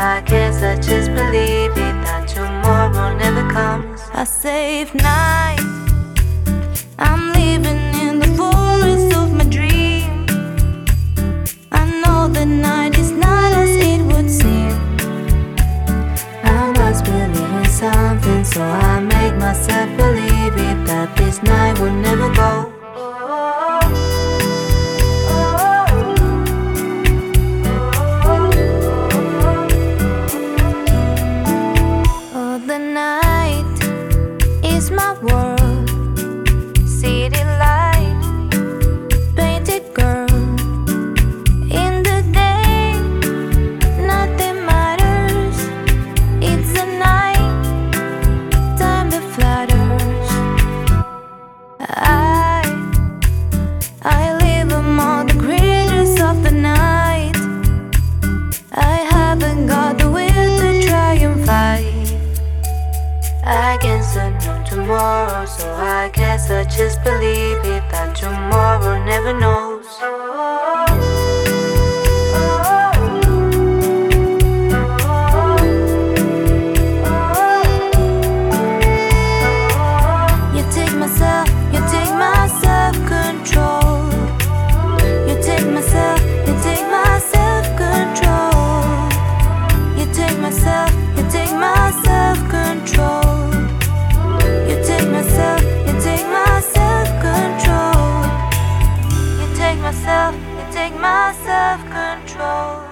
I guess I just believe it that tomorrow never comes. I save night, I'm living in the forest of my dream. I know the night is not as it would seem. I must believe in something, so I make myself believe it that this night will never go. Oh, the night is my world, city light, painted girl. In the day, nothing matters. It's the night time that flatters. I live among the creatures of the night. I haven't got the will to try and fight against the noon tomorrow, so I guess I just believe it that tomorrow never knows. You take myself, you take my self-control. You take myself, you take my self-control. You take myself, you take my self-control. You take myself, you take my self-control. You take myself, you take my self-control.